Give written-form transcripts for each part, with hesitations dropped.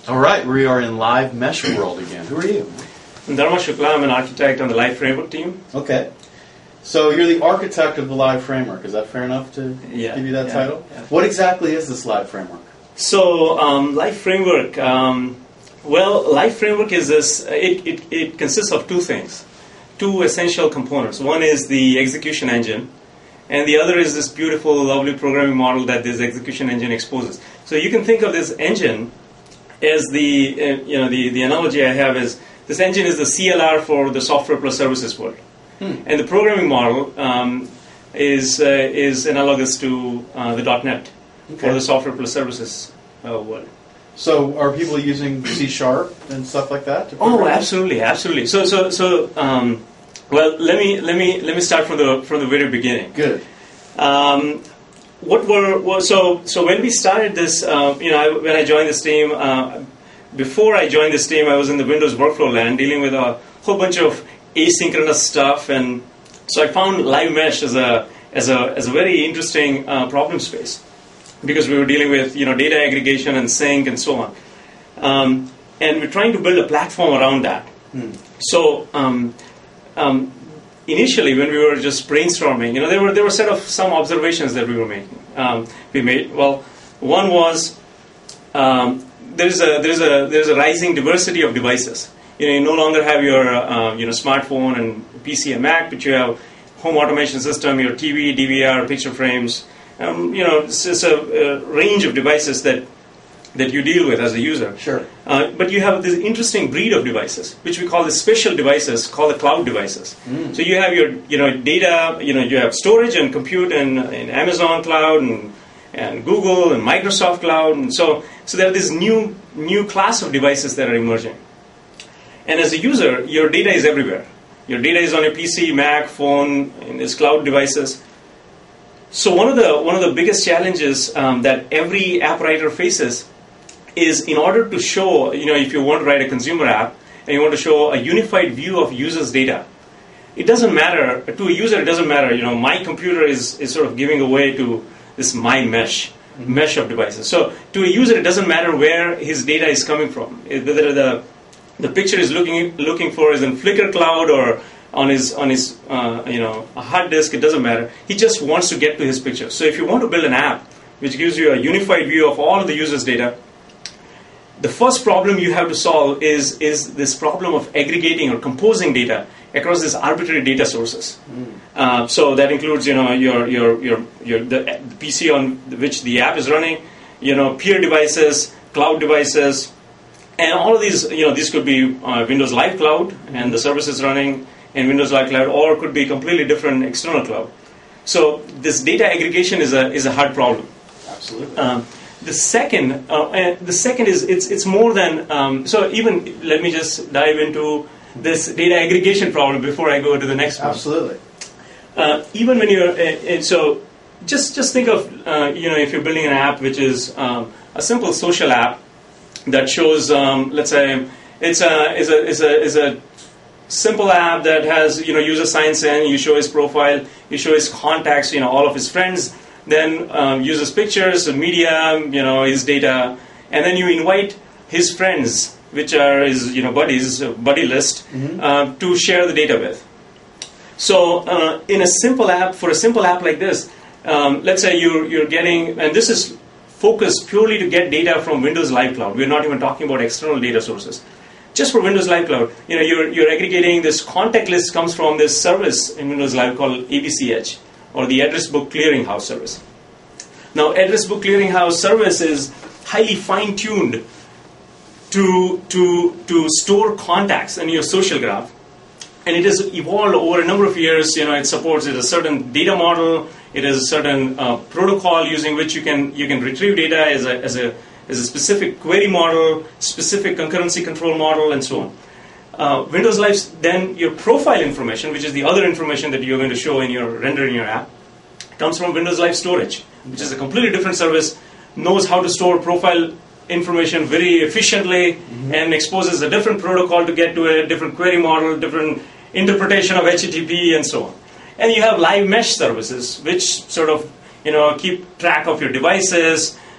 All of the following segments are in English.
All right, we are in live mesh world again. Who are you? I'm Dharma Shukla. I'm an architect on the Live Framework team. Okay. So you're the architect of the Live Framework. Is that fair enough to give you that title? Yeah. What exactly is this Live Framework? So Live Framework, Live Framework is this. It consists of two things, two essential components. One is the execution engine, and the other is this beautiful, lovely programming model that this execution engine exposes. So you can think of this engine as the analogy I have is this engine is the CLR for the software plus services world, and the programming model is analogous to the .NET for the software plus services world. So are people using C# and stuff like that? Oh, absolutely. So well, let me start from the very beginning. Good. So when we started this, when I joined this team, before I joined this team, I was in the Windows workflow land dealing with a whole bunch of asynchronous stuff, and so I found Live Mesh as a very interesting problem space because we were dealing with data aggregation and sync and so on, and we're trying to build a platform around that. So initially, when we were just brainstorming, there were some observations that we were making. One was there's a rising diversity of devices. You no longer have your smartphone and PC and Mac, but you have home automation system, your TV, DVR, picture frames. It's a range of devices that you deal with as a user. Sure. But you have this interesting breed of devices, which we call the special devices, called the cloud devices. So you have your data, you have storage and compute in Amazon Cloud and Google and Microsoft Cloud, and so there are this new class of devices that are emerging. And as a user, your data is everywhere. Your data is on your PC, Mac, phone, in these cloud devices. So one of the biggest challenges that every app writer faces is in order to show, if you want to write a consumer app and you want to show a unified view of users' data, it doesn't matter, to a user it doesn't matter, my computer is sort of giving away to this my mesh of devices. So to a user it doesn't matter where his data is coming from, whether the picture is looking for is in Flickr cloud or on his a hard disk, it doesn't matter. He just wants to get to his picture. So if you want to build an app which gives you a unified view of all of the user's data, the first problem you have to solve is this problem of aggregating or composing data across these arbitrary data sources. So that includes the PC on which the app is running, peer devices, cloud devices, and all of these. These could be Windows Live Cloud and the services running in Windows Live Cloud, or could be completely different external cloud. So this data aggregation is a hard problem. Absolutely. The second is it's more than so. Even let me just dive into this data aggregation problem before I go to the next one. Absolutely. Even when you're so just think of if you're building an app which is a simple social app that shows let's say it's a simple app that has user signs in, you show his profile, you show his contacts, all of his friends. Then uses pictures, media, his data, and then you invite his friends, which are his buddies, buddy list, to share the data with. So in a simple app, for a simple app like this, let's say you're getting, and this is focused purely to get data from Windows Live Cloud. We're not even talking about external data sources. Just for Windows Live Cloud, you're aggregating this contact list comes from this service in Windows Live called ABCH, or the Address Book Clearinghouse service. Now, Address Book Clearinghouse service is highly fine-tuned to store contacts in your social graph, and it has evolved over a number of years. It supports a certain data model. It has a certain protocol using which you can retrieve data as a specific query model, specific concurrency control model, and so on. Windows Live, then your profile information, which is the other information that you're going to show in your render in your app, comes from Windows Live Storage, which is a completely different service, knows how to store profile information very efficiently, and exposes a different protocol to get to a different query model, different interpretation of HTTP, and so on. And you have Live Mesh services, which sort of keep track of your devices,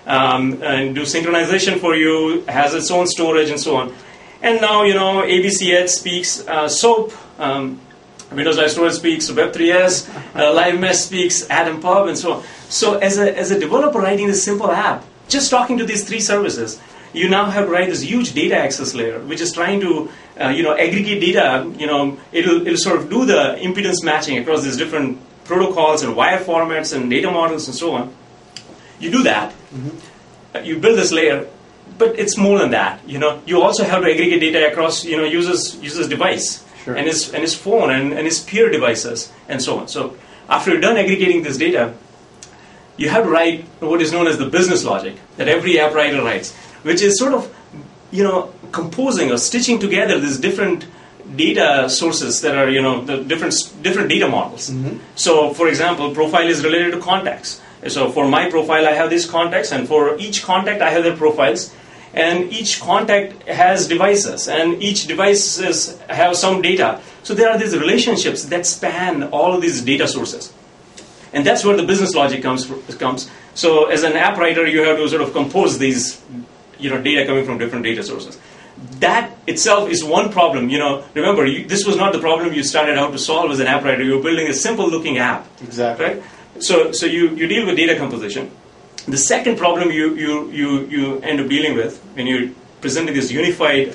and do synchronization for you, has its own storage and so on. And now, ABC Edge speaks SOAP, Windows Live Storage speaks Web3s, Live Mesh speaks Atom Pub, and so on. So as a developer writing this simple app, just talking to these three services, you now have to write this huge data access layer, which is trying to aggregate data. It'll sort of do the impedance matching across these different protocols and wire formats and data models and so on. You do that. You build this layer, but it's more than that. You also have to aggregate data across user's device. Sure. and his phone and his peer devices and so on. So after you're done aggregating this data, you have to write what is known as the business logic that every app writer writes, which is sort of composing or stitching together these different data sources that are the different data models. So for example, profile is related to contacts. So for my profile I have these contacts, and for each contact I have their profiles. And each contact has devices, and each devices have some data. So there are these relationships that span all of these data sources. And that's where the business logic comes. So as an app writer, you have to sort of compose these data coming from different data sources. That itself is one problem. Remember, this was not the problem you started out to solve as an app writer. You were building a simple-looking app. Exactly. Right? So you deal with data composition. The second problem you end up dealing with when you're presenting this unified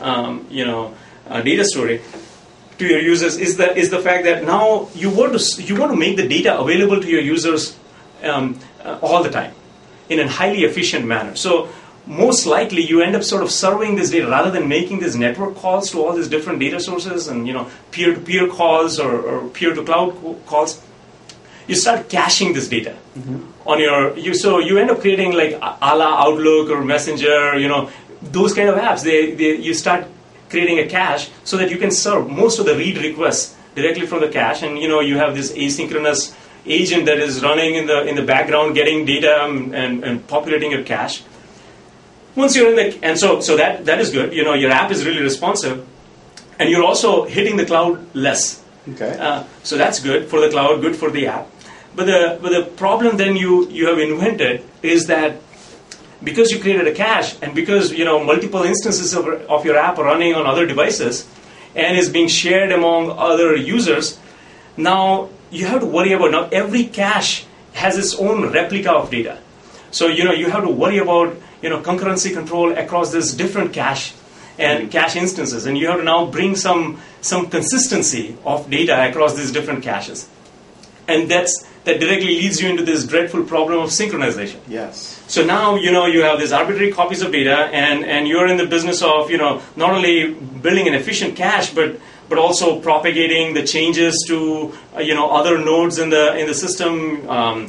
data story to your users is the fact that now you want to make the data available to your users all the time in a highly efficient manner. So most likely you end up sort of serving this data rather than making these network calls to all these different data sources and peer-to-peer calls or peer-to-cloud calls. You start caching this data on so you end up creating like a la Outlook or Messenger, those kind of apps. You start creating a cache so that you can serve most of the read requests directly from the cache, and you have this asynchronous agent that is running in the background, getting data and populating your cache. Once you're so that is good. Your app is really responsive, and you're also hitting the cloud less. Okay. So that's good for the cloud, good for the app. But the problem then you have invented is that because you created a cache and because multiple instances of your app are running on other devices and is being shared among other users, now you have to worry about now every cache has its own replica of data. So you have to worry about concurrency control across these different cache and cache instances, and you have to now bring some consistency of data across these different caches, and that directly leads you into this dreadful problem of synchronization. Yes. So now you have these arbitrary copies of data, and you're in the business of not only building an efficient cache, but also propagating the changes to other nodes in the system,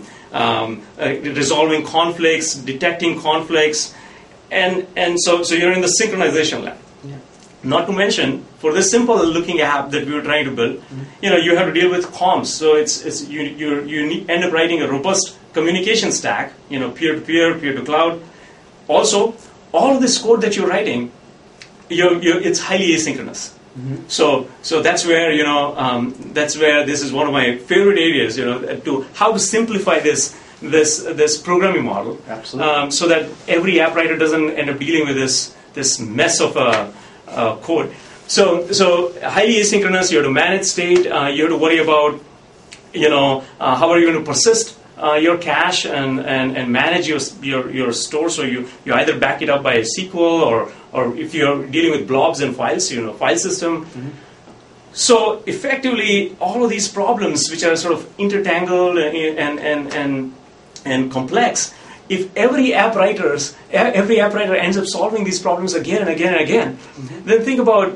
resolving conflicts, detecting conflicts. And so you're in the synchronization lab. Yeah. Not to mention, for this simple-looking app that we were trying to build, you have to deal with comms. So you end up writing a robust communication stack, peer-to-peer, peer-to-cloud. Also, all of this code that you're writing, it's highly asynchronous. So that's where this is one of my favorite areas. To how to simplify this programming model. Absolutely. So that every app writer doesn't end up dealing with this mess of code. So highly asynchronous. You have to manage state. You have to worry about how are you going to persist your cache and manage your store. So you either back it up by a SQL or if you're dealing with blobs and files, file system. So effectively, all of these problems, which are sort of intertangled and complex, if every app writer ends up solving these problems again and again and again, then think about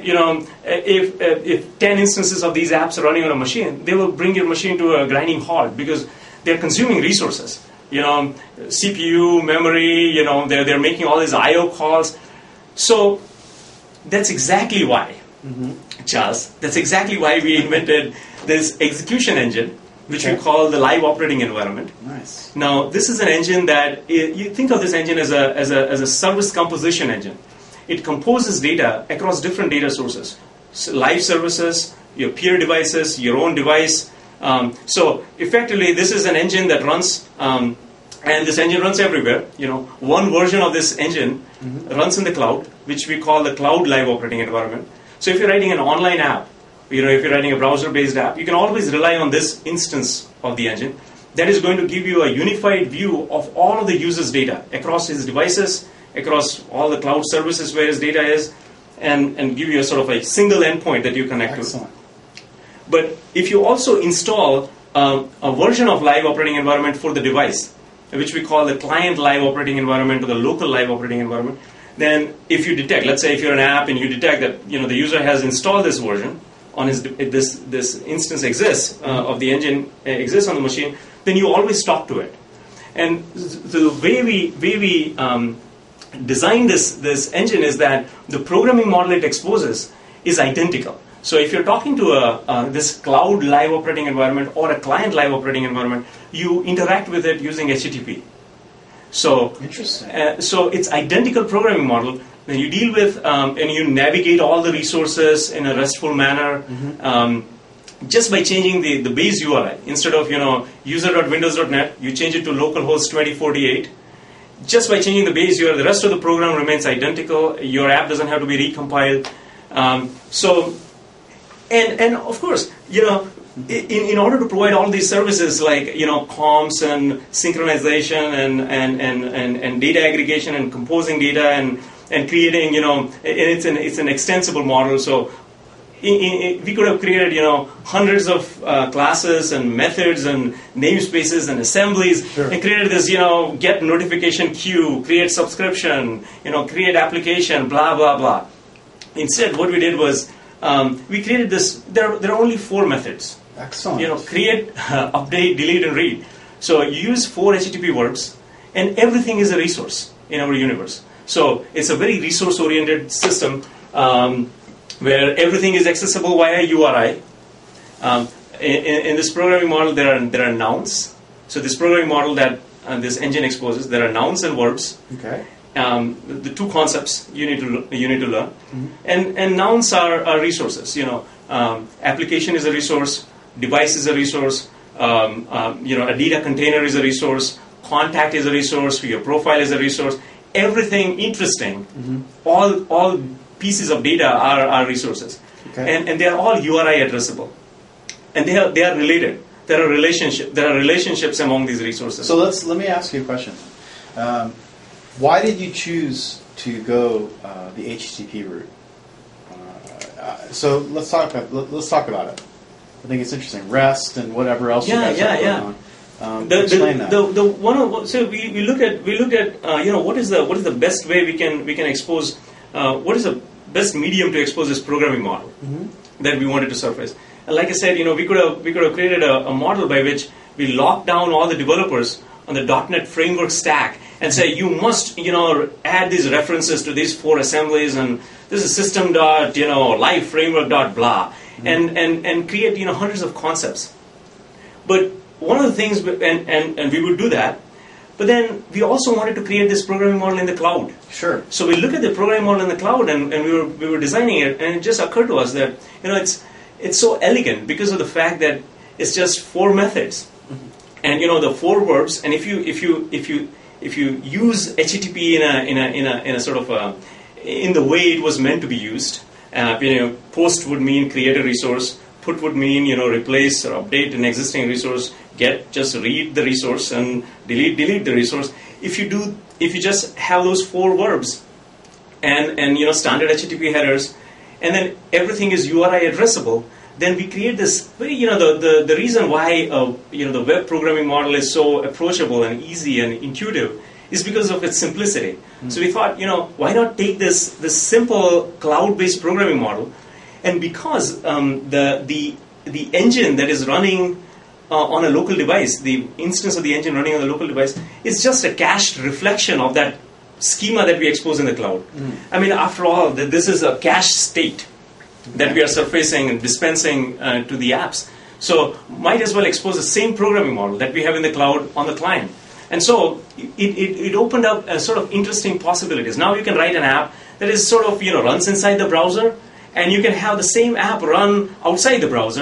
if 10 instances of these apps are running on a machine, they will bring your machine to a grinding halt because they're consuming resources. CPU, memory. They're making all these I/O calls. So that's exactly why, Charles. That's exactly why we invented this execution engine, which we call the live operating environment. Nice. Now, this is an engine that you think of this engine as a service composition engine. It composes data across different data sources, live services, your peer devices, your own device. So effectively, this is an engine that runs And this engine runs everywhere. One version of this engine runs in the cloud, which we call the cloud live operating environment. So if you're writing an online app, if you're writing a browser-based app, you can always rely on this instance of the engine that is going to give you a unified view of all of the user's data across his devices, across all the cloud services where his data is, and give you a sort of a single endpoint that you connect to. But if you also install a version of live operating environment for the device, which we call the client live operating environment or the local live operating environment, then if you detect, let's say if you're an app and you detect that the user has installed this version on this instance exists of the engine exists on the machine, then you always talk to it. And the way we design this engine is that the programming model it exposes is identical. So if you're talking to this cloud live operating environment or a client live operating environment, you interact with it using HTTP. So interesting. So it's identical programming model. Then you deal with and you navigate all the resources in a RESTful manner just by changing the base URI. Instead of user.windows.net, you change it to localhost 2048. Just by changing the base URI, the rest of the program remains identical. Your app doesn't have to be recompiled. And of course, in order to provide all these services like comms and synchronization and data aggregation and composing data and creating it's an extensible model. So we could have created hundreds of classes and methods and namespaces and assemblies, sure, and created this get notification queue, create subscription, create application, blah blah blah. Instead, what we did was we created this. There are only 4 methods. Excellent. Create, update, delete, and read. So you use 4 HTTP verbs, and everything is a resource in our universe. So it's a very resource-oriented system where everything is accessible via URI. In this programming model, there are nouns. So this programming model that this engine exposes, there are nouns and verbs. Okay. The 2 concepts you need to learn, and nouns are resources. Application is a resource, device is a resource, a data container is a resource, contact is a resource, your profile is a resource. Everything interesting, all pieces of data are resources, okay, and they are all URI addressable, and they are related. There are relationships among these resources. So let me ask you a question. Why did you choose to go the HTTP route? So let's talk about it. I think it's interesting. REST and whatever else you guys are working on. Explain that. So we looked at what is the best way we can expose what is the best medium to expose this programming model that we wanted to surface. And like I said, we could have created a model by which we lock down all the developers on the .NET framework stack and say you must add these references to these 4 assemblies, and this is system live framework blah, and create hundreds of concepts. But one of the things, and we would do that, but then we also wanted to create this programming model in the cloud. Sure. So we looked at the programming model in the cloud, and we were designing it, and it just occurred to us that it's so elegant because of the fact that it's just 4 methods, and the 4 verbs. And if you use HTTP in a sort of in the way it was meant to be used, post would mean create a resource. Put would mean replace or update an existing resource. Get, just read the resource, and delete the resource. If you just have those 4 verbs and standard HTTP headers, and then everything is URI addressable, then we create this very the reason why the web programming model is so approachable and easy and intuitive is because of its simplicity. So we thought why not take this simple cloud-based programming model. And because the engine that is running on a local device, the instance of the engine running on the local device, is just a cached reflection of that schema that we expose in the cloud. I mean, after all, this is a cached state that we are surfacing and dispensing to the apps. So might as well expose the same programming model that we have in the cloud on the client. And so it opened up a sort of interesting possibilities. Now you can write an app that is sort of runs inside the browser, and you can have the same app run outside the browser.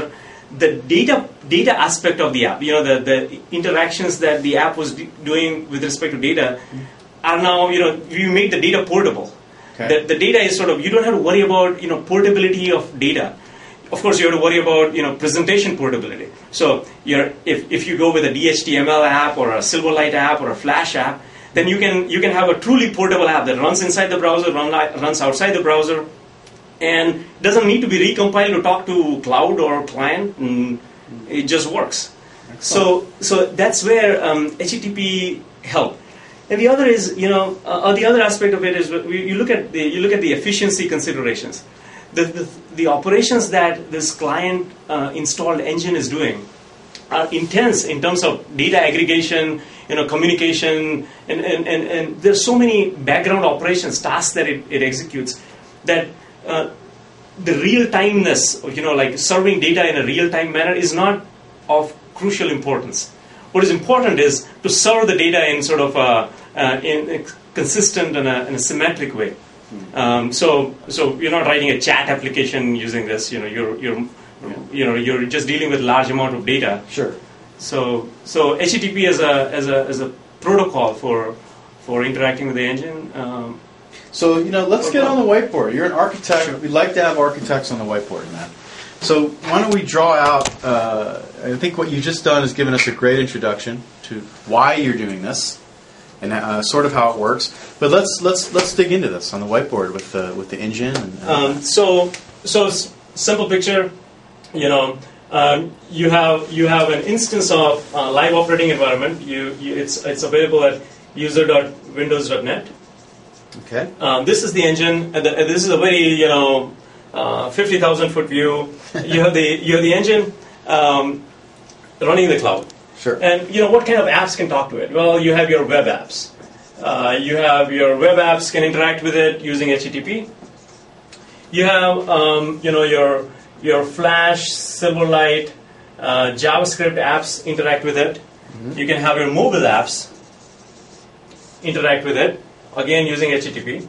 the data aspect of the app, the interactions that the app was doing with respect to data, are now, you make the data portable. Okay. The data is sort of, you don't have to worry about, portability of data. Of course, you have to worry about, presentation portability. So if you go with a DHTML app or a Silverlight app or a Flash app, then you can have a truly portable app that runs inside the browser, runs outside the browser, and doesn't need to be recompiled to talk to cloud or client. And it just works. Excellent. So that's where HTTP helped. And the other is, the other aspect of it is you look at the efficiency considerations. The operations that this client installed engine is doing are intense in terms of data aggregation, communication, and there's so many background operations, tasks that it executes, that the real-timeness, like serving data in a real-time manner is not of crucial importance. What is important is to serve the data in sort of in a consistent and in a symmetric way. So you're not writing a chat application using this. You're just dealing with large amount of data. Sure. So HTTP as a protocol for interacting with the engine. So let's get on the whiteboard. You're an architect. Sure. We'd like to have architects on the whiteboard, Matt. So why don't we draw out? I think what you've just done is given us a great introduction to why you're doing this and sort of how it works. But let's dig into this on the whiteboard with the engine. So simple picture. You have an instance of live operating environment. It's available at user.windows.net. Okay. This is the engine. This is a very 50,000 foot view. You have the engine running in the cloud. Sure. And what kind of apps can talk to it? Well, you have your web apps. You have your web apps can interact with it using HTTP. You have your Flash, Silverlight, JavaScript apps interact with it. Mm-hmm. You can have your mobile apps interact with it, again using HTTP.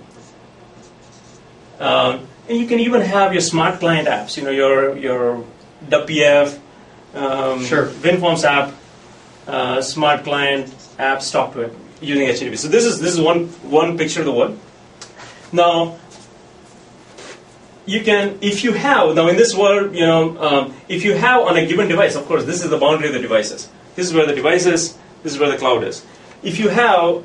And you can even have your smart client apps, your WPF, sure. WinForms app, smart client apps talk to it using HTTP. So this is one picture of the world. Now, you can, if you have, now in this world, if you have on a given device, of course, this is the boundary of the devices. This is where the device is, this is where the cloud is. If you have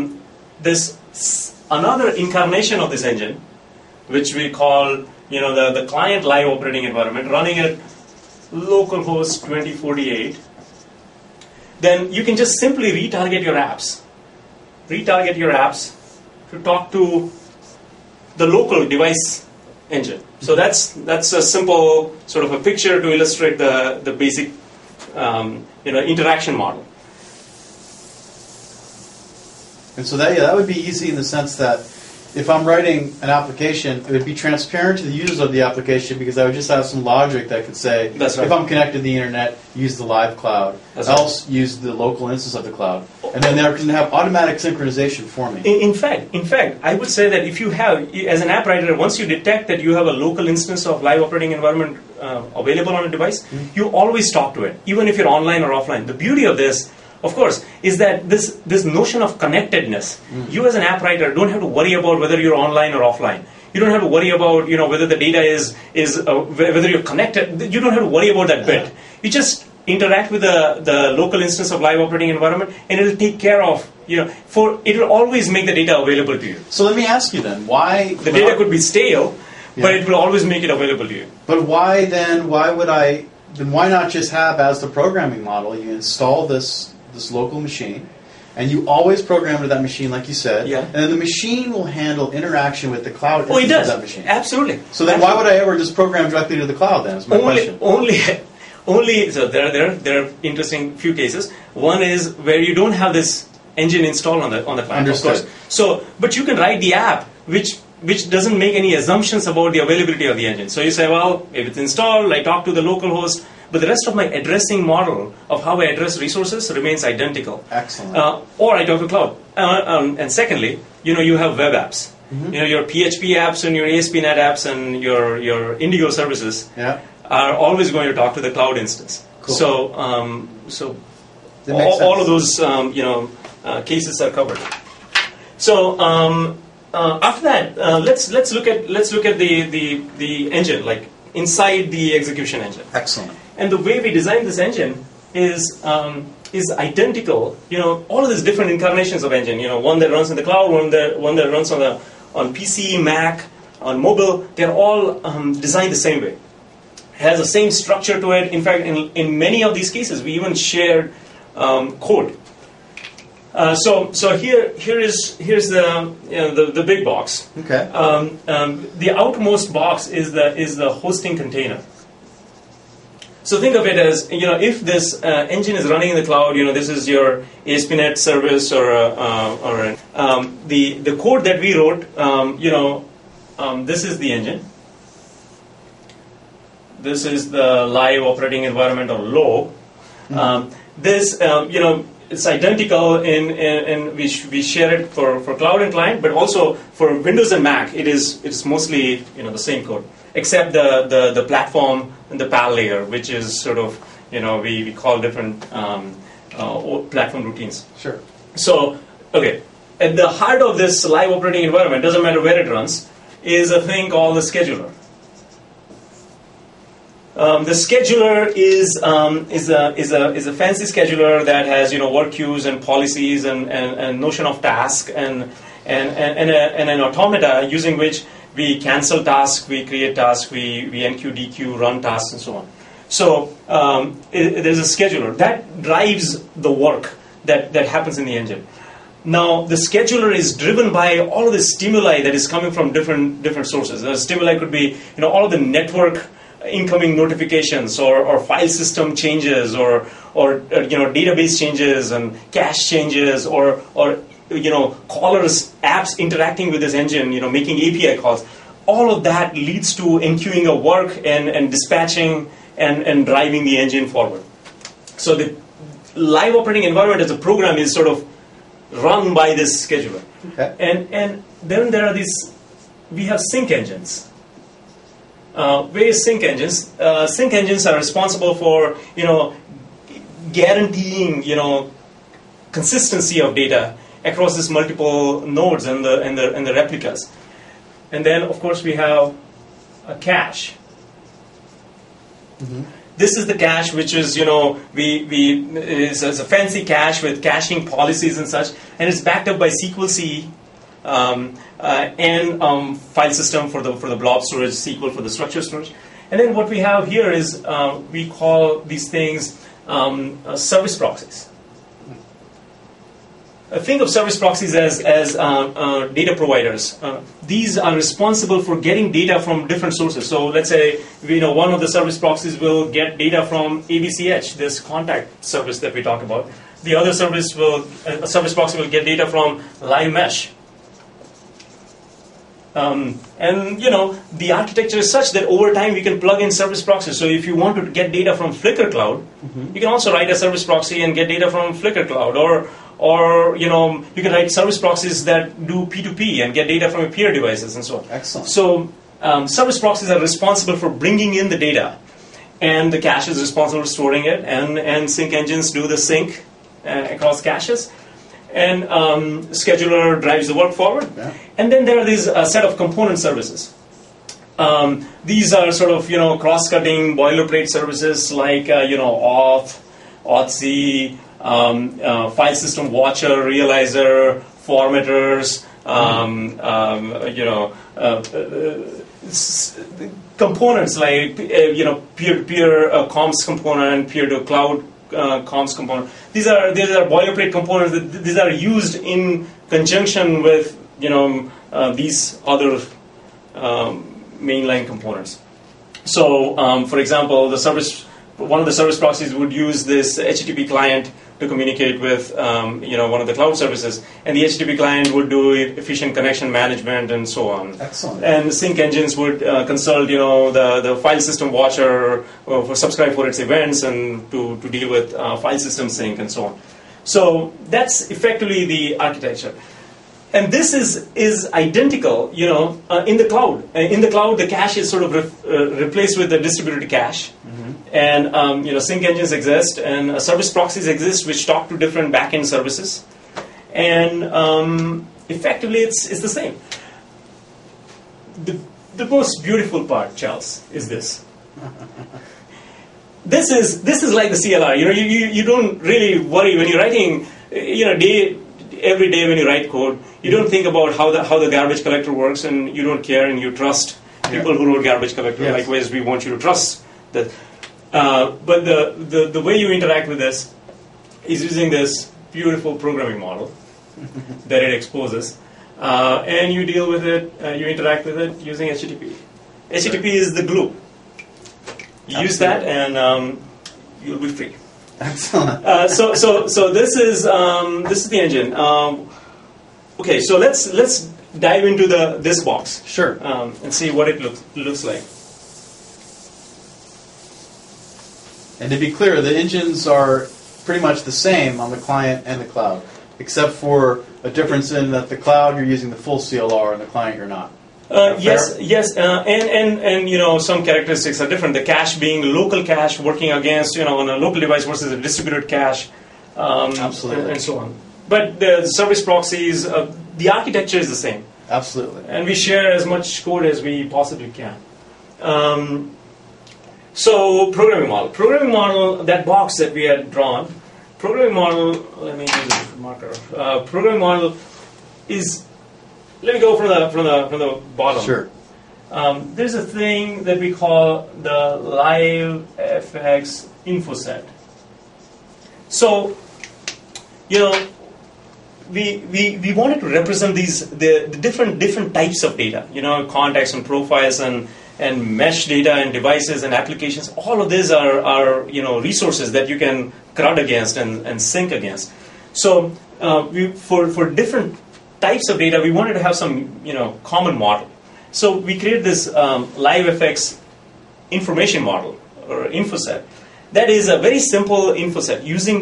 another incarnation of this engine, which we call, the client live operating environment running at localhost 2048, then you can just simply retarget your apps. Retarget your apps to talk to the local device engine. So that's a simple sort of a picture to illustrate the basic interaction model. And so that would be easy in the sense that if I'm writing an application, it would be transparent to the users of the application because I would just have some logic that could say, That's right. If I'm connected to the internet, use the live cloud, That's else right. use the local instance of the cloud. And then they're going to have automatic synchronization for me. In fact, I would say that if you have, as an app writer, once you detect that you have a local instance of live operating environment available on a device, you always talk to it, even if you're online or offline. The beauty of this, of course, is that this notion of connectedness, you as an app writer don't have to worry about whether you're online or offline. You don't have to worry about whether the data is whether you're connected. You don't have to worry about that bit. You just interact with the local instance of live operating environment, and it'll take care of it will always make the data available to you. So let me ask you then, why the data could be stale, but it will always make it available to you. But why then? Why not just have as the programming model? You install this local machine, and you always program to that machine, like you said, and then the machine will handle interaction with the cloud instance of that machine. Absolutely. So then why would I ever just program directly to the cloud then, is my question. Only so there are interesting few cases. One is where you don't have this engine installed on the cloud. Understood. Of course. So, but you can write the app which doesn't make any assumptions about the availability of the engine. So you say, well, if it's installed, I talk to the local host, but the rest of my addressing model of how I address resources remains identical. Excellent. Or I talk to cloud. And secondly, you have web apps. Mm-hmm. Your PHP apps and your ASP.NET apps and your Indigo services. Yeah. are always going to talk to the cloud instance. Cool. So That makes all of sense. those cases are covered. So after that, let's look at the engine, like inside the execution engine. Excellent. And the way we designed this engine is identical. All of these different incarnations of engine. One that runs in the cloud, one that runs on PC, Mac, on mobile. They're all designed the same way. It has the same structure to it. In fact, in many of these cases, we even shared code. So here's the big box. Okay. The outmost box is the hosting container. So think of it as, if this engine is running in the cloud, this is your ASP.NET service or the code that we wrote. This is the engine. This is the live operating environment, or LOE. This it's identical in we share it for cloud and client, but also for Windows and Mac. It's mostly the same code, except the platform and the PAL layer, which is sort of we call different platform routines. Sure. So okay, at the heart of this live operating environment, doesn't matter where it runs, is a thing called the scheduler. The scheduler is a fancy scheduler that has work queues and policies and notion of task and an automata using which we cancel tasks, we create tasks, we enqueue, dequeue, run tasks, and so on. So there's a scheduler that drives the work that happens in the engine. Now the scheduler is driven by all of the stimuli that is coming from different sources. The stimuli could be all of the network incoming notifications or file system changes or database changes and cache changes or callers, apps interacting with this engine, making API calls. All of that leads to enqueuing of work and dispatching and driving the engine forward. So the live operating environment as a program is sort of run by this scheduler. Okay. And then there are we have sync engines. Various sync engines. Sync engines are responsible for guaranteeing consistency of data across these multiple nodes and the replicas. And then of course we have a cache. Mm-hmm. This is the cache, which is it's a fancy cache with caching policies and such, and it's backed up by SQL C. And file system for the blob storage, SQL for the structured storage. And then what we have here is we call these things service proxies. Think of service proxies as data providers. These are responsible for getting data from different sources. So let's say one of the service proxies will get data from ABCH, this contact service that we talked about. The other service proxy will get data from LiveMesh. And the architecture is such that over time we can plug in service proxies. So if you want to get data from Flickr Cloud, you can also write a service proxy and get data from Flickr Cloud, or you can write service proxies that do P2P and get data from your peer devices and so on. Excellent. So service proxies are responsible for bringing in the data, and the cache is responsible for storing it, and sync engines do the sync across caches. And scheduler drives the work forward. Yeah. And then there are these set of component services. These are sort of cross-cutting boilerplate services like auth, auth-c, file system watcher, realizer, formatters, components like peer-to-peer comms component, peer-to-cloud comms component. These are boilerplate components. These are used in conjunction with these other mainline components. So, for example, one of the service proxies would use this HTTP client to communicate with one of the cloud services, and the HTTP client would do efficient connection management and so on. Excellent. And sync engines would consult the file system watcher for subscribe for its events and to deal with file system sync and so on. So that's effectively the architecture. And this is identical, in the cloud. In the cloud, the cache is sort of replaced with a distributed cache, and sync engines exist, and service proxies exist, which talk to different backend services, and effectively, it's the same. The most beautiful part, Charles, is this. This is like the CLR. You don't really worry when you're writing. Every day when you write code, you don't think about how the garbage collector works, and you don't care, and you trust people who wrote garbage collector. Yes. Likewise, we want you to trust that. But the way you interact with this is using this beautiful programming model that it exposes, and you deal with it. You interact with it using HTTP. HTTP is the glue. You use that, and you'll be free. Excellent. So this is the engine. Okay, so let's dive into this box. Sure. And see what it looks like. And to be clear, the engines are pretty much the same on the client and the cloud, except for a difference in that the cloud you're using the full CLR and the client you're not. Yes, and some characteristics are different. The cache being local cache working against on a local device versus a distributed cache, Absolutely, and so on. But the service proxies, the architecture is the same. Absolutely. And we share as much code as we possibly can. So programming model, that box that we had drawn, programming model. Let me use a different marker. Programming model is. Let me go from the bottom. Sure. There's a thing that we call the LiveFX info set. So, we wanted to represent the different types of data. Contacts and profiles and mesh data and devices and applications. All of these are resources that you can CRUD against and sync against. So for different types of data, we wanted to have some common model. So we created this LiveFX information model or info set. That is a very simple info set.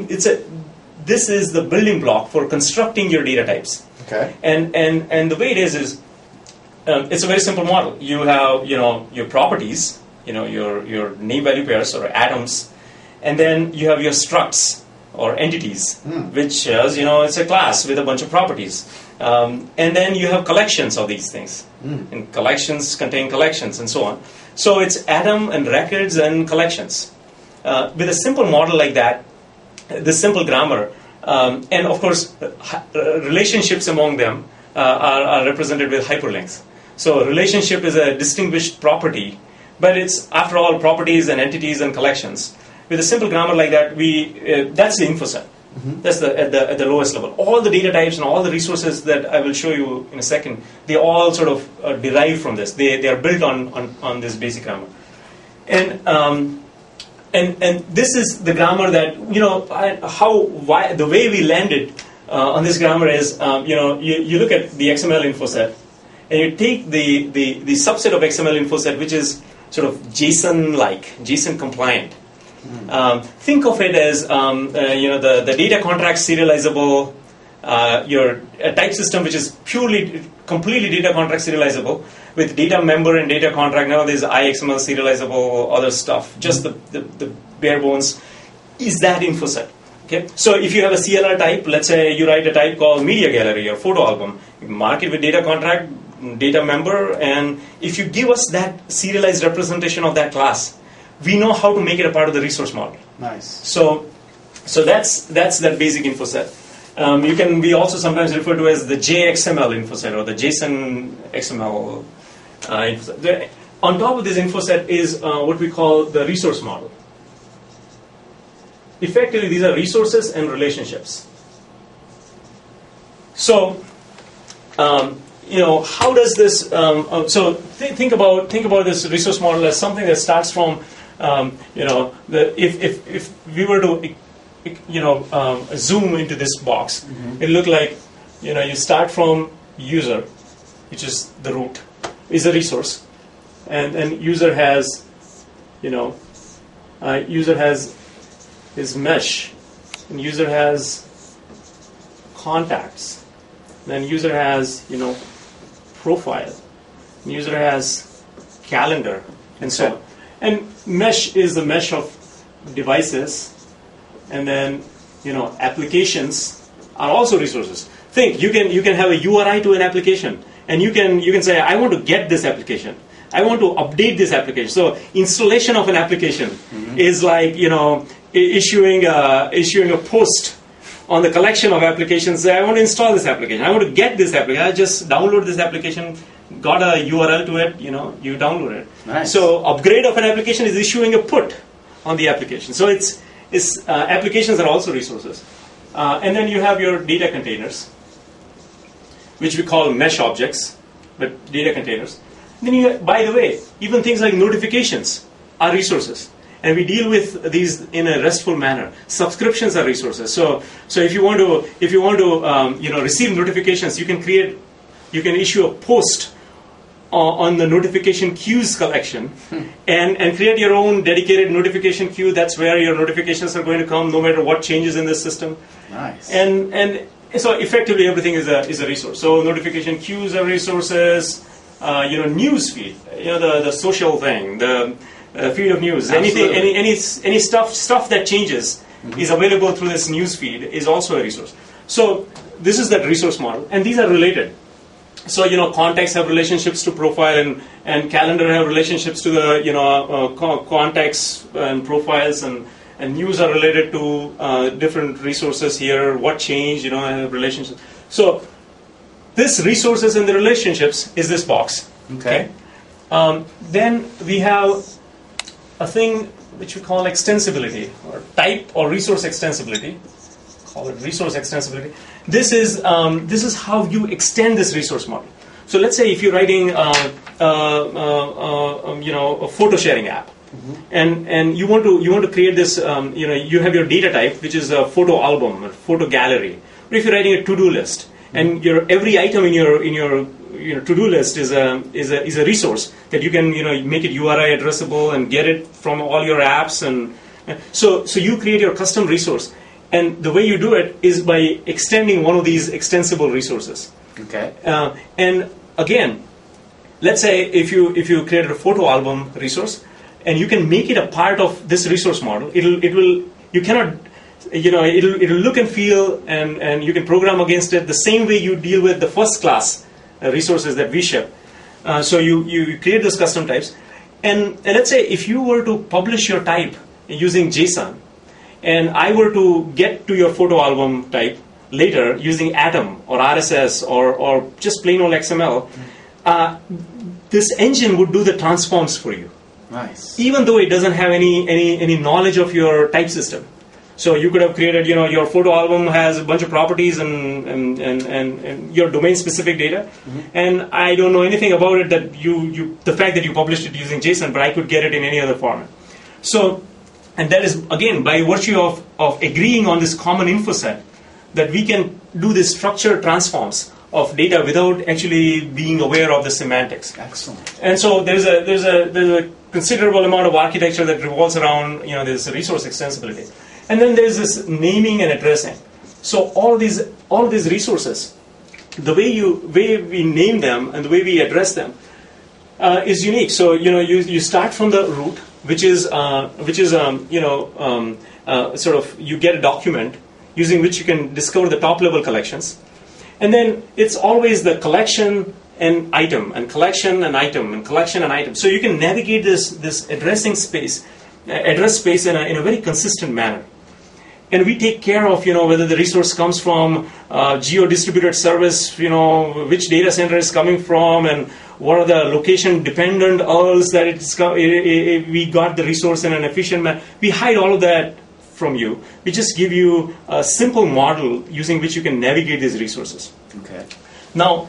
This is the building block for constructing your data types. Okay. And the way it is it's a very simple model. You have your properties, your name value pairs or atoms, and then you have your structs or entities, which is it's a class with a bunch of properties. And then you have collections of these things. And collections contain collections and so on. So it's atom and records and collections. With a simple model like that, the simple grammar, and of course, relationships among them are represented with hyperlinks. So relationship is a distinguished property, but it's, after all, properties and entities and collections. With a simple grammar like that, that's the info set. That's at the lowest level. All the data types and all the resources that I will show you in a second, they all sort of derive from this. They are built on this basic grammar. And this is the grammar that the way we landed on this grammar is you look at the XML info set and you take the subset of XML info set which is sort of JSON-like, JSON compliant. Think of it as the data contract serializable, your type system which is completely data contract serializable with data member and data contract. Now there's IXML serializable other stuff. Just the bare bones is that info set. Okay, so if you have a CLR type, let's say you write a type called media gallery or photo album, you mark it with data contract, data member, and if you give us that serialized representation of that class, we know how to make it a part of the resource model. Nice. So that's that basic info set. We also sometimes refer to as the JXML info set or the JSON XML info set. On top of this info set is what we call the resource model. Effectively, these are resources and relationships. So, how does this? Think about this resource model as something that starts from, if we were to, zoom into this box, it look like, you start from user, which is the root, is a resource, and user has, user has his mesh, and user has contacts, then user has, profile, user has calendar, and so on. And mesh is the mesh of devices, and then applications are also resources. Think, you can have a URI to an application, and you can say, I want to get this application, I want to update this application. So installation of an application is like issuing a post on the collection of applications. I want to install this application, I want to get this application, I just download this application, got a URL to it, you download it. Nice. So upgrade of an application is issuing a put on the application. So it's applications are also resources. And then you have your data containers, which we call mesh objects, but data containers. Then by the way, even things like notifications are resources. And we deal with these in a RESTful manner. Subscriptions are resources. So if you want to receive notifications, you can issue a post on the notification queues collection, and create your own dedicated notification queue. That's where your notifications are going to come, no matter what changes in the system. Nice. And so effectively everything is a resource. So notification queues are resources. News feed, the social thing, the feed of news. Absolutely. Any stuff that changes is available through this news feed is also a resource. So this is that resource model, and these are related. So contacts have relationships to profile, and calendar have relationships to the contacts and profiles, and news are related to different resources here. What changed, have relationships. So this resources and the relationships is this box. Okay. Then we have a thing which we call extensibility, or type or resource extensibility. Call it resource extensibility. This is how you extend this resource model. So let's say if you're writing a photo sharing app, and you want to create this, you have your data type, which is a photo album, a photo gallery. Or if you're writing a to-do list, and every item in your to-do list is a resource that you can make it URI addressable and get it from all your apps, and so you create your custom resource, and the way you do it is by extending one of these extensible resources. Okay. And again, let's say if you created a photo album resource, and you can make it a part of this resource model, it'll look and feel, and you can program against it the same way you deal with the first class resources that we ship. So you create those custom types, and let's say if you were to publish your type using JSON, and I were to get to your photo album type later using Atom or RSS or just plain old XML, this engine would do the transforms for you. Nice. Even though it doesn't have any knowledge of your type system. So you could have created, your photo album has a bunch of properties and your domain-specific data, and I don't know anything about it. That the fact that you published it using JSON, but I could get it in any other format. So, and that is again by virtue of agreeing on this common info set, that we can do this structured transforms of data without actually being aware of the semantics. Excellent. And so there's a considerable amount of architecture that revolves around this resource extensibility. And then there's this naming and addressing. So all these resources, the way we name them and the way we address them is unique. So you start from the root, which is sort of you get a document using which you can discover the top level collections, and then it's always the collection and item, and collection and item, and collection and item. So you can navigate this address space in a very consistent manner. And we take care of whether the resource comes from geo-distributed service, which data center is coming from, and what are the location dependent URLs that we got the resource in an efficient manner. We hide all of that from you. We just give you a simple model using which you can navigate these resources. Okay. Now,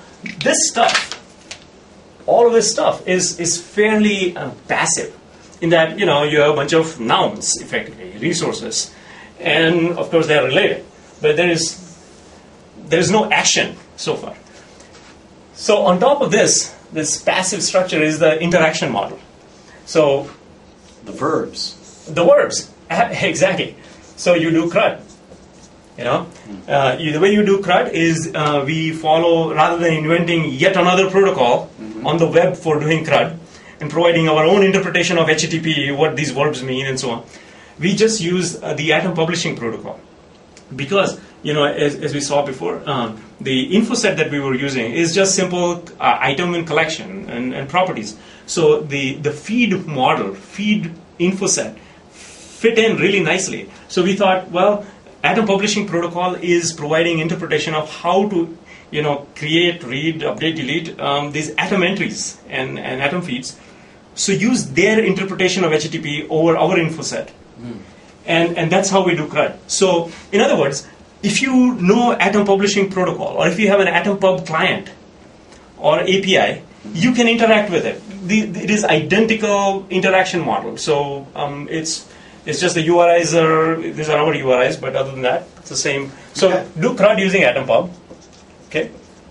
all of this stuff is fairly passive, in that you have a bunch of nouns, effectively resources. And of course they are related, but there is no action so far. So on top of this passive structure is the interaction model. So the verbs, exactly. So you do CRUD, You know, the way you do CRUD is we follow, rather than inventing yet another protocol on the web for doing CRUD and providing our own interpretation of HTTP, what these verbs mean and so on, we just use the Atom Publishing Protocol. Because, you know, as we saw before, the info set that we were using is just simple item and collection and properties. So the feed model, feed info set, fit in really nicely. So we thought, well, Atom Publishing Protocol is providing interpretation of how to, you know, create, read, update, delete these Atom entries and Atom feeds. So use their interpretation of HTTP over our info set. And that's how we do CRUD. So, in other words, if you know Atom Publishing Protocol, or if you have an Atom Pub client or API, you can interact with it. It is identical interaction model. So it's just the URIs these are our URIs, but other than that, it's the same. So do CRUD using Atom Pub. Okay.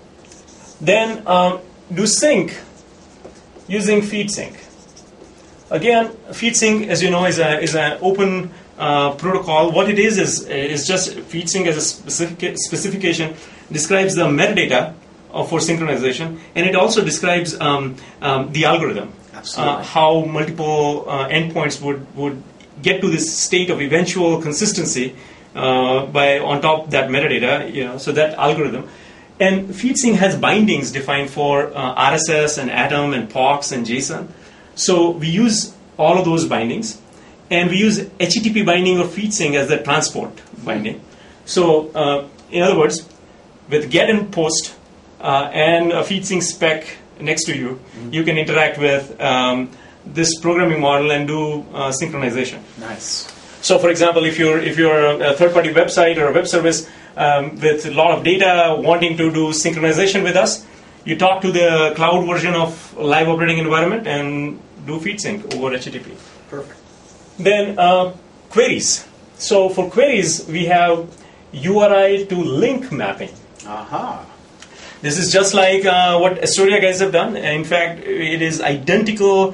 Then do sync using FeedSync. Again, FeedSync, as you know, is an open protocol. What it is just FeedSync as a specification describes the metadata for synchronization, and it also describes the algorithm. Absolutely. How multiple endpoints would get to this state of eventual consistency by on top of that metadata. You know, so that algorithm. And FeedSync has bindings defined for RSS and Atom and POX and JSON. So we use all of those bindings, and we use HTTP binding or FeedSync as the transport binding. So in other words, with get and post and a FeedSync spec next to you, you can interact with this programming model and do synchronization. Nice. So, for example, if you're a third-party website or a web service with a lot of data wanting to do synchronization with us, you talk to the cloud version of live operating environment and do FeedSync over HTTP. Perfect. Then queries. So for queries, we have URI to link mapping. Aha. This is just like what Astoria guys have done. In fact, it is identical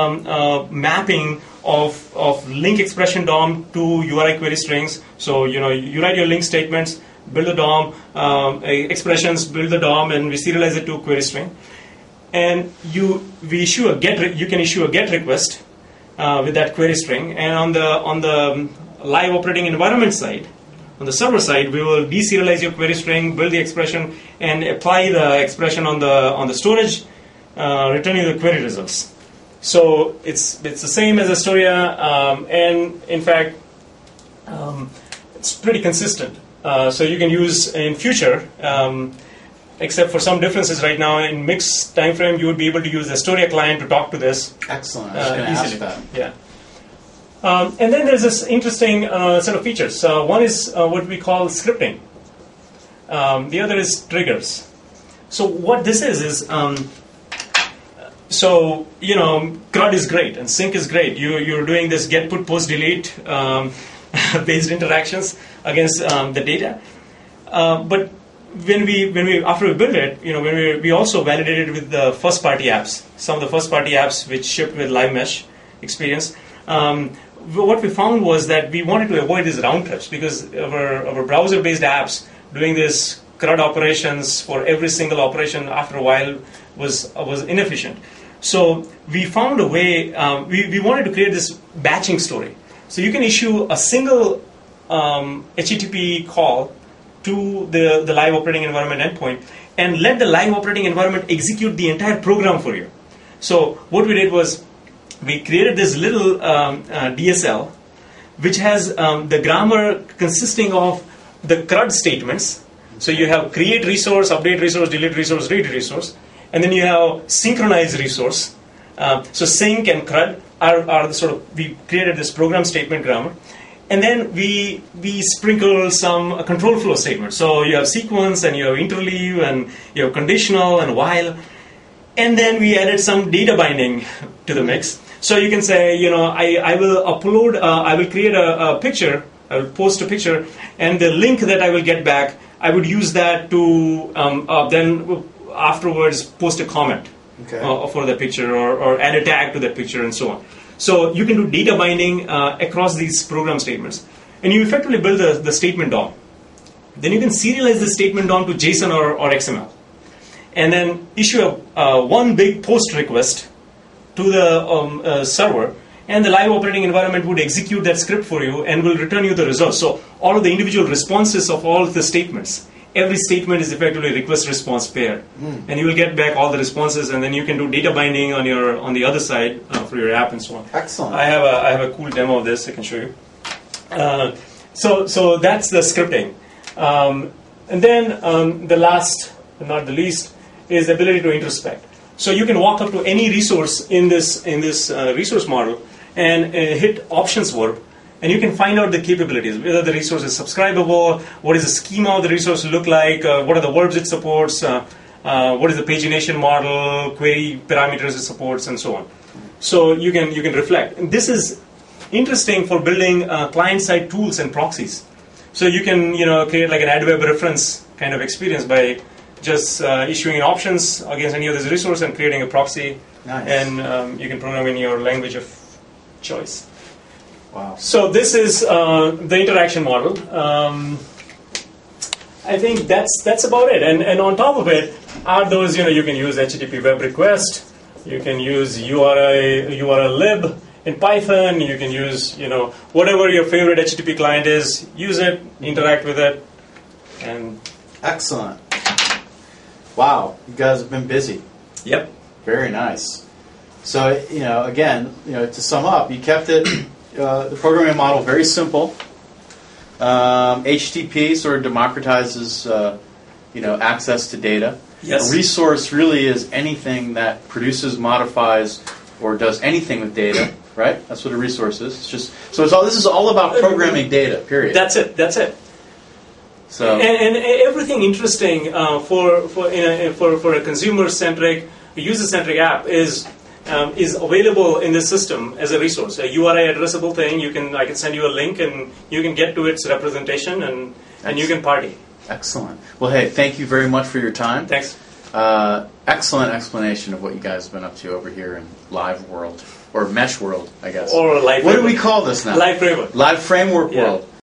mapping of link expression DOM to URI query strings. So you write your link statements, build the DOM expressions, build the DOM, and we serialize it to a query string. And you can issue a GET request with that query string. And on the live operating environment side, on the server side, we will deserialize your query string, build the expression, and apply the expression on the storage, returning the query results. So it's the same as Astoria, and in fact, it's pretty consistent. So you can use in future, except for some differences right now in mixed time frame, you would be able to use the Astoria client to talk to this. Excellent. I was going to ask that. Yeah. And then there's this interesting set of features. One is what we call scripting. The other is triggers. So what this is CRUD is great and sync is great. You're doing this get, put, post, delete based interactions against the data. But when we after we built it, we also validated with the first party apps. Some of the first party apps which shipped with Live Mesh experience. What we found was that we wanted to avoid these round trips because our browser-based apps doing this CRUD operations for every single operation after a while was inefficient. So we found a way. We wanted to create this batching story. So you can issue a single HTTP call to the live operating environment endpoint and let the live operating environment execute the entire program for you. So what we did was we created this little DSL which has the grammar consisting of the CRUD statements. So you have create resource, update resource, delete resource, read resource, and then you have synchronize resource. So sync and CRUD are the sort of, we created this program statement grammar. And then we sprinkle some control flow statements. So you have sequence and you have interleave and you have conditional and while. And then we added some data binding to the mix. So you can say, I will upload, I will create a picture, I will post a picture, and the link that I will get back, I would use that to then afterwards post a comment for the picture or add a tag to that picture and so on. So you can do data binding across these program statements. And you effectively build the statement DOM. Then you can serialize the statement onto JSON or XML, and then issue one big post request to the server, and the live operating environment would execute that script for you and will return you the results. So all of the individual responses of all of the statements, every statement is effectively a request-response pair, and you will get back all the responses, and then you can do data binding on the other side for your app and so on. Excellent. I have a cool demo of this I can show you. So that's the scripting, and then the last but not the least is the ability to introspect. So you can walk up to any resource in this resource model and hit options verb, and you can find out the capabilities, whether the resource is subscribable, what does the schema of the resource look like, what are the verbs it supports, what is the pagination model, query parameters it supports, and so on. So you can reflect. And this is interesting for building client-side tools and proxies. So you can create like an AdWeb reference kind of experience by just issuing options against any of this resource and creating a proxy. Nice. And you can program in your language of choice. Wow. So this is the interaction model. I think that's about it. And on top of it are those, you can use HTTP web request, you can use URL lib in Python, you can use, whatever your favorite HTTP client is, use it, interact with it, and... Excellent. Wow, you guys have been busy. Yep. Very nice. So, again, to sum up, you kept it, the programming model very simple. HTTP sort of democratizes, access to data. Yes. A resource really is anything that produces, modifies, or does anything with data, right? That's what a resource is. It's just this is all about programming data. Period. That's it. So and everything interesting for a consumer-centric, user-centric app is available in the system as a resource. A URI addressable thing. I can send you a link and you can get to its representation and you can party. Excellent. Well, hey, thank you very much for your time. Thanks. Excellent explanation of what you guys have been up to over here in Live World or Mesh World, I guess. Or Live. What do we call this now? Live Framework. Live Framework World.